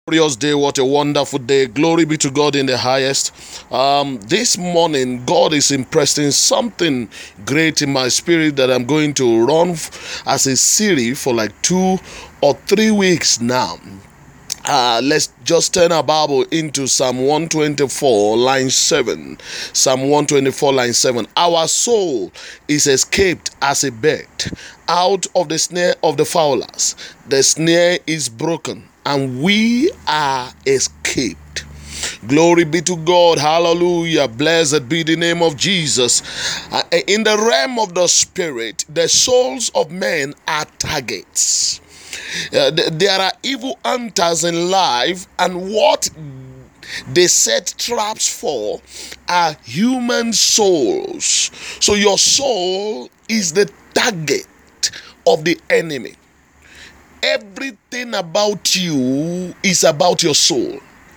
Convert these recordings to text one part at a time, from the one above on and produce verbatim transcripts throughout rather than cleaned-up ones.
Glorious day, what a wonderful day. Glory be to God in the highest. Um, this morning, God is impressing something great in my spirit that I'm going to run f- as a series for like two or three weeks now. Uh, let's just turn our Bible into Psalm one twenty-four, line seven. Psalm one twenty-four, line seven. Our soul is escaped as a bird out of the snare of the fowlers. The snare is broken, and we are escaped. Glory be to God. Hallelujah. Blessed be the name of Jesus. Uh, in the realm of the spirit, the souls of men are targets. Uh, there are evil hunters in life, and what they set traps for are human souls. So your soul is the target of the enemy. Everything about you is about your soul.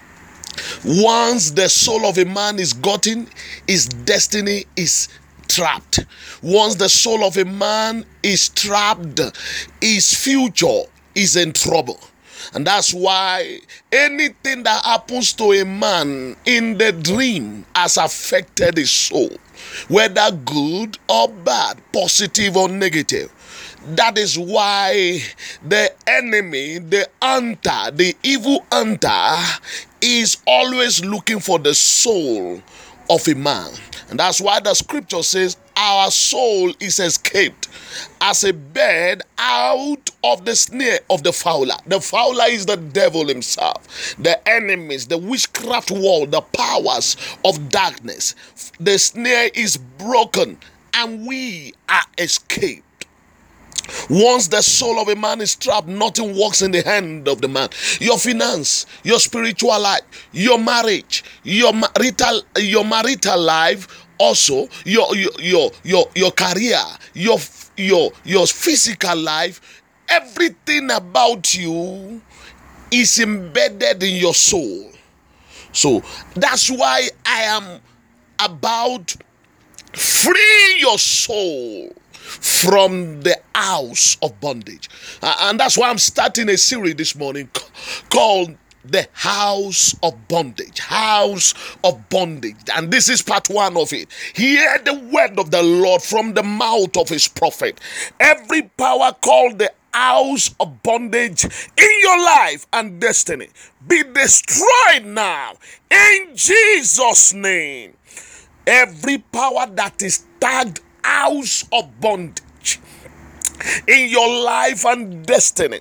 Once the soul of a man is gotten, his destiny is trapped. Once the soul of a man is trapped, his future is in trouble. And that's why anything that happens to a man in the dream has affected his soul, whether good or bad, positive or negative. That is why the enemy, the hunter, the evil hunter, is always looking for the soul of a man. And that's why the scripture says our soul is escaped as a bird out of the snare of the fowler. The fowler is the devil himself, the enemies, the witchcraft world, the powers of darkness. The snare is broken and we are escaped. Once the soul of a man is trapped, nothing works in the hand of the man. Your finance, your spiritual life, your marriage, your marital, your marital life, also your your your your, your career, your your your physical life, everything about you is embedded in your soul. So that's why I am about free your soul from the house of bondage. Uh, and that's why I'm starting a series this morning c- called The House of Bondage. House of Bondage. And this is part one of it. Hear the word of the Lord from the mouth of his prophet. Every power called the house of bondage in your life and destiny be destroyed now in Jesus' name. Every power that is tagged house of bondage in your life and destiny,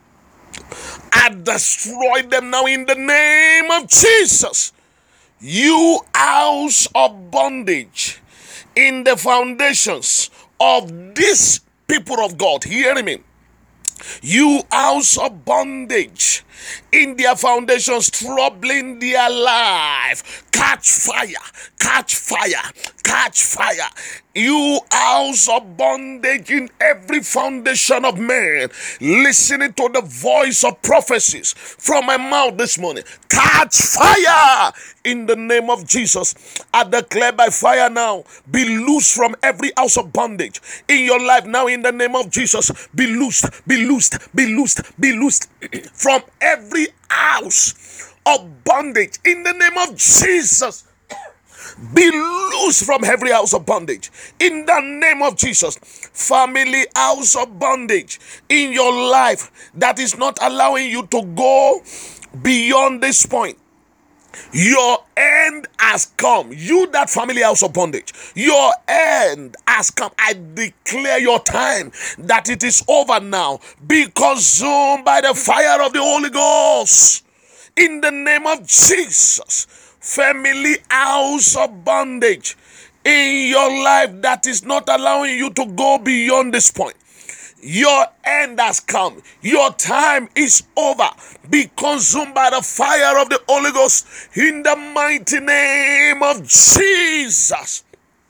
I destroy them now in the name of Jesus. You house of bondage in the foundations of this people of God, hear me. You house of bondage in their foundations, troubling their life. Catch fire, catch fire, catch fire. You house of bondage in every foundation of man, listening to the voice of prophecies from my mouth this morning. Catch fire in the name of Jesus. I declare by fire now, be loosed from every house of bondage in your life now in the name of Jesus. Be loosed, be loosed, be loosed, be loosed from every house of bondage in the name of Jesus. Be loose from every house of bondage in the name of Jesus. Family house of bondage in your life that is not allowing you to go beyond this point. Your end has come. You, that family house of bondage, your end has come. I declare your time that it is over now. Be consumed by the fire of the Holy Ghost in the name of Jesus. Family house of bondage in your life that is not allowing you to go beyond this point. Your end has come. Your time is over. Be consumed by the fire of the Holy Ghost in the mighty name of Jesus.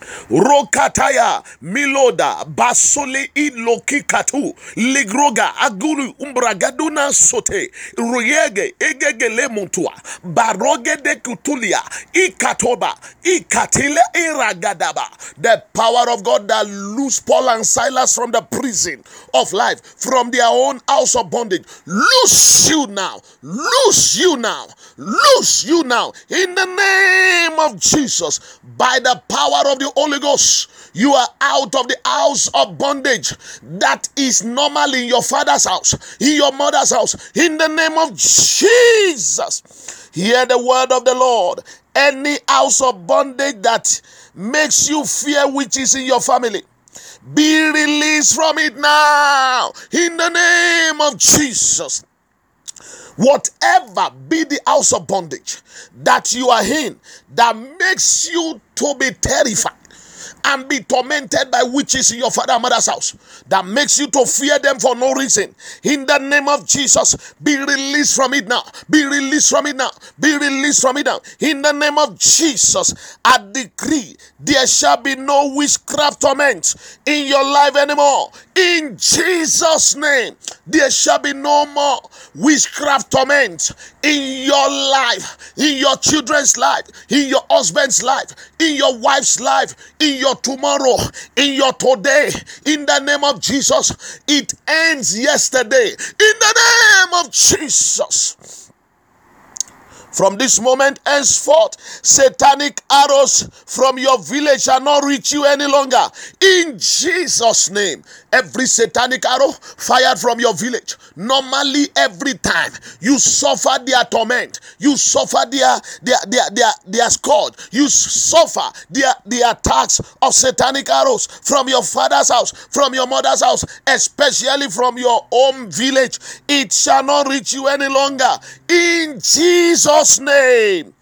Rokataya Miloda Basole Iloki Katu Ligroga Aguru Umbragaduna Sote Ruyege Egegele Montua Baroge de Kutulia Ikatoba Ikatile Iragadaba. The power of God that loose Paul and Silas from the prison of life, from their own house of bondage. Loose you now, loose you now, loose you now in the name of Jesus. By the power of the Holy Ghost, you are out of the house of bondage that is normally in your father's house, in your mother's house, in the name of Jesus. Hear the word of the Lord. Any house of bondage that makes you fear witches in your family, be released from it now in the name of Jesus. Whatever be the house of bondage that you are in that makes you to be terrified and be tormented by witches in your father and mother's house, that makes you to fear them for no reason, in the name of Jesus, be released from it now. Be released from it now. Be released from it now. In the name of Jesus, I decree there shall be no witchcraft torment in your life anymore. In Jesus' name, there shall be no more witchcraft torment in your life, in your children's life, in your husband's life, in your wife's life, in your tomorrow, in your today. In the name of Jesus, it ends yesterday. In the name of Jesus. From this moment henceforth, satanic arrows from your village shall not reach you any longer. In Jesus' name, every satanic arrow fired from your village, normally every time you suffer their torment, you suffer their their their their, their scourge, you suffer their, their attacks of satanic arrows from your father's house, from your mother's house, especially from your home village, it shall not reach you any longer. In Jesus' name,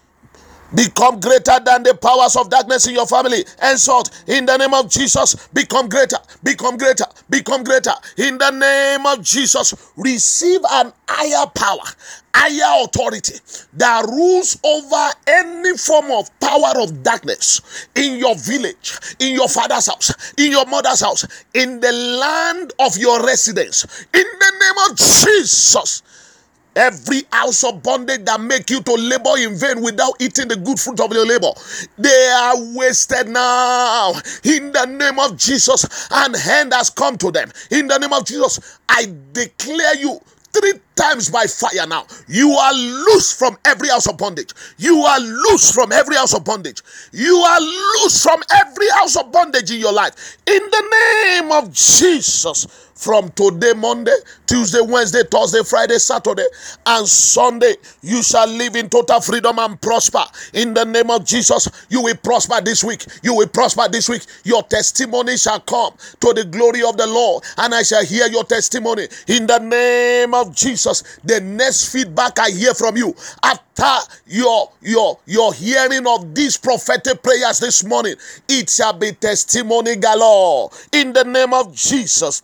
become greater than the powers of darkness in your family. Henceforth, in the name of Jesus, become greater, become greater, become greater. In the name of Jesus, receive an higher power, higher authority that rules over any form of power of darkness in your village, in your father's house, in your mother's house, in the land of your residence. In the name of Jesus, every house of bondage that make you to labor in vain without eating the good fruit of your labor, they are wasted now. In the name of Jesus, an hand has come to them. In the name of Jesus, I declare you three times by fire now. You are loose from every house of bondage. You are loose from every house of bondage. You are loose from every house of bondage in your life. In the name of Jesus. From today, Monday, Tuesday, Wednesday, Thursday, Friday, Saturday, and Sunday, you shall live in total freedom and prosper. In the name of Jesus, you will prosper this week. You will prosper this week. Your testimony shall come to the glory of the Lord, and I shall hear your testimony. In the name of Jesus, the next feedback I hear from you after your, your, your hearing of these prophetic prayers this morning, it shall be testimony galore. In the name of Jesus,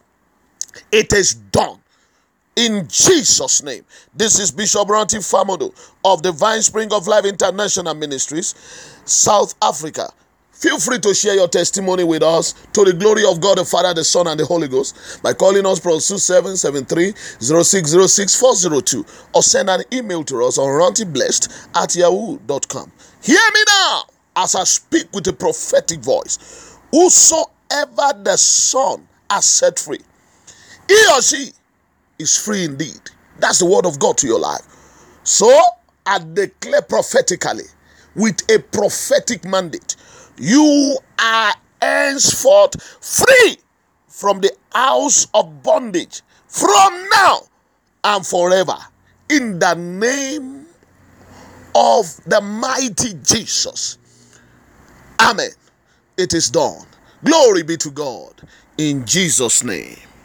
it is done. In Jesus' name. This is Bishop Ranti Famodo of Divine Spring of Life International Ministries, South Africa. Feel free to share your testimony with us to the glory of God the Father, the Son, and the Holy Ghost by calling us plus two seven seven three zero six zero six four zero two or send an email to us on rantiblessed at yahoo dot com. Hear me now as I speak with a prophetic voice. Whosoever the Son has set free, he or she is free indeed. That's the word of God to your life. So I declare prophetically with a prophetic mandate, you are henceforth free from the house of bondage from now and forever. In the name of the mighty Jesus. Amen. It is done. Glory be to God in Jesus' name.